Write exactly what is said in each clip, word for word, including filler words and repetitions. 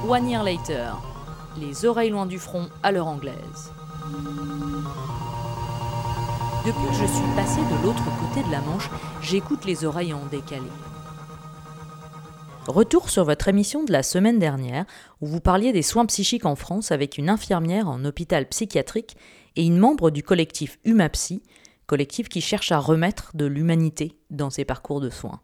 One Year Later, les oreilles loin du front à l'heure anglaise. Depuis que je suis passée de l'autre côté de la Manche, j'écoute les oreilles en décalé. Retour sur votre émission de la semaine dernière, où vous parliez des soins psychiques en France avec une infirmière en hôpital psychiatrique et une membre du collectif Humapsy, collectif qui cherche à remettre de l'humanité dans ses parcours de soins.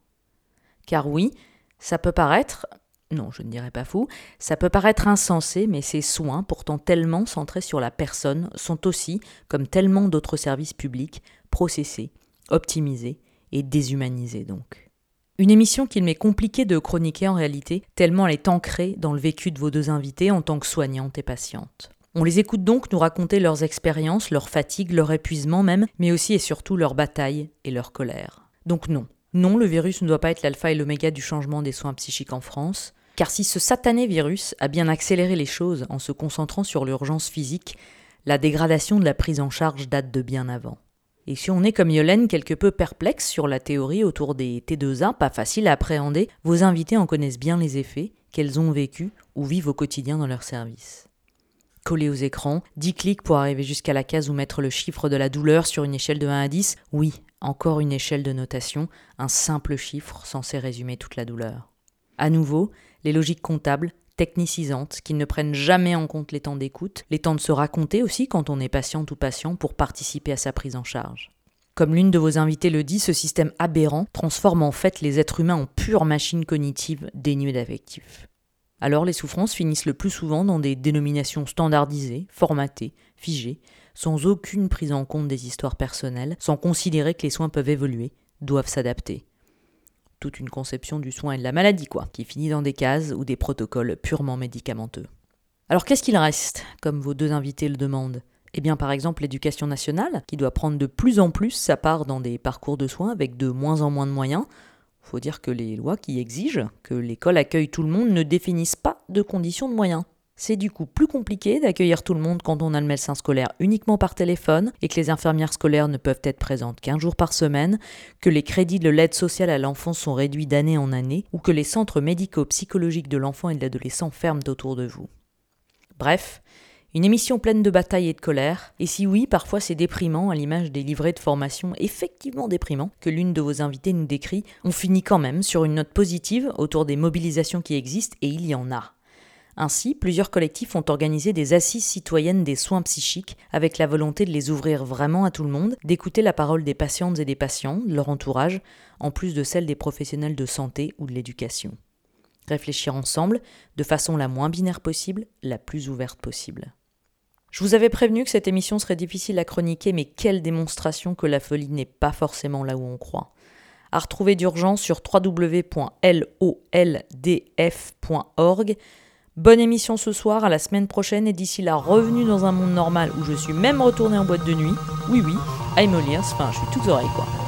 Car oui, ça peut paraître, non je ne dirais pas fou, ça peut paraître insensé, mais ces soins, pourtant tellement centrés sur la personne, sont aussi, comme tellement d'autres services publics, processés, optimisés et déshumanisés donc. Une émission qu'il m'est compliqué de chroniquer en réalité, tellement elle est ancrée dans le vécu de vos deux invités en tant que soignantes et patientes. On les écoute donc nous raconter leurs expériences, leurs fatigues, leur épuisement même, mais aussi et surtout leurs batailles et leur colère. Donc non, non, le virus ne doit pas être l'alpha et l'oméga du changement des soins psychiques en France, car si ce satané virus a bien accéléré les choses en se concentrant sur l'urgence physique, la dégradation de la prise en charge date de bien avant. Et si on est comme Yolène quelque peu perplexe sur la théorie autour des T deux A, pas facile à appréhender, vos invités en connaissent bien les effets qu'elles ont vécus ou vivent au quotidien dans leur service. Collés aux écrans, dix clics pour arriver jusqu'à la case où mettre le chiffre de la douleur sur une échelle de un à dix, oui, encore une échelle de notation, un simple chiffre censé résumer toute la douleur. À nouveau, les logiques comptables, technicisantes, qui ne prennent jamais en compte les temps d'écoute, les temps de se raconter aussi quand on est patiente ou patient pour participer à sa prise en charge. Comme l'une de vos invitées le dit, ce système aberrant transforme en fait les êtres humains en pures machines cognitives dénuées d'affectifs. Alors les souffrances finissent le plus souvent dans des dénominations standardisées, formatées, figées, sans aucune prise en compte des histoires personnelles, sans considérer que les soins peuvent évoluer, doivent s'adapter. Toute une conception du soin et de la maladie, quoi, qui finit dans des cases ou des protocoles purement médicamenteux. Alors qu'est-ce qu'il reste, comme vos deux invités le demandent ? Eh bien par exemple l'éducation nationale, qui doit prendre de plus en plus sa part dans des parcours de soins avec de moins en moins de moyens. Faut dire que les lois qui exigent que l'école accueille tout le monde ne définissent pas de conditions de moyens. C'est du coup plus compliqué d'accueillir tout le monde quand on a le médecin scolaire uniquement par téléphone et que les infirmières scolaires ne peuvent être présentes qu'un jour par semaine, que les crédits de l'aide sociale à l'enfance sont réduits d'année en année ou que les centres médico-psychologiques de l'enfant et de l'adolescent ferment autour de vous. Bref, une émission pleine de batailles et de colère, et si oui, parfois c'est déprimant à l'image des livrets de formation effectivement déprimants que l'une de vos invitées nous décrit, on finit quand même sur une note positive autour des mobilisations qui existent et il y en a. Ainsi, plusieurs collectifs ont organisé des assises citoyennes des soins psychiques avec la volonté de les ouvrir vraiment à tout le monde, d'écouter la parole des patientes et des patients, de leur entourage, en plus de celle des professionnels de santé ou de l'éducation. Réfléchir ensemble, de façon la moins binaire possible, la plus ouverte possible. Je vous avais prévenu que cette émission serait difficile à chroniquer, mais quelle démonstration que la folie n'est pas forcément là où on croit. À retrouver d'urgence sur w w w point l o l d f point org. Bonne émission ce soir, à la semaine prochaine et d'ici là, revenu dans un monde normal où je suis même retournée en boîte de nuit. Oui oui, I'm all ears, enfin je suis toute oreille quoi.